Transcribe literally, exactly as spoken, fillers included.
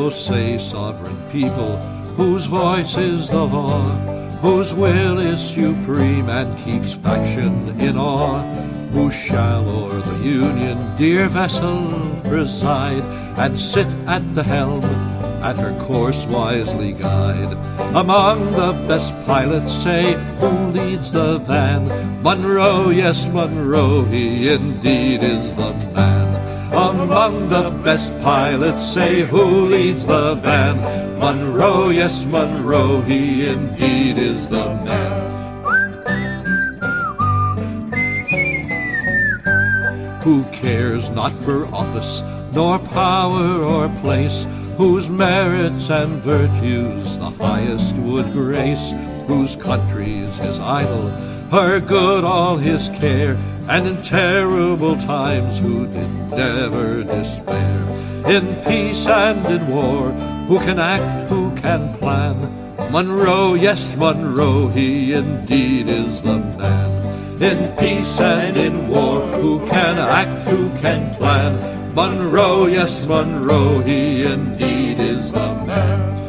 So say sovereign people, whose voice is the law, whose will is supreme and keeps faction in awe, who shall o'er the Union, dear vessel, preside, and sit at the helm, and her course wisely guide. Among the best pilots, say, who leads the van? Monroe, yes, Monroe, he indeed is the man. Among the best pilots, say, who leads the van? Monroe, yes, Monroe, he indeed is the man. Who cares not for office, nor power or place, whose merits and virtues the highest would grace, whose country's his idol, her good all his care, and in terrible times who did never despair. In peace and in war, who can act, who can plan? Monroe, yes, Monroe, he indeed is the man. In peace and in war, who can act, who can plan? Monroe, yes, Monroe, he indeed is the man.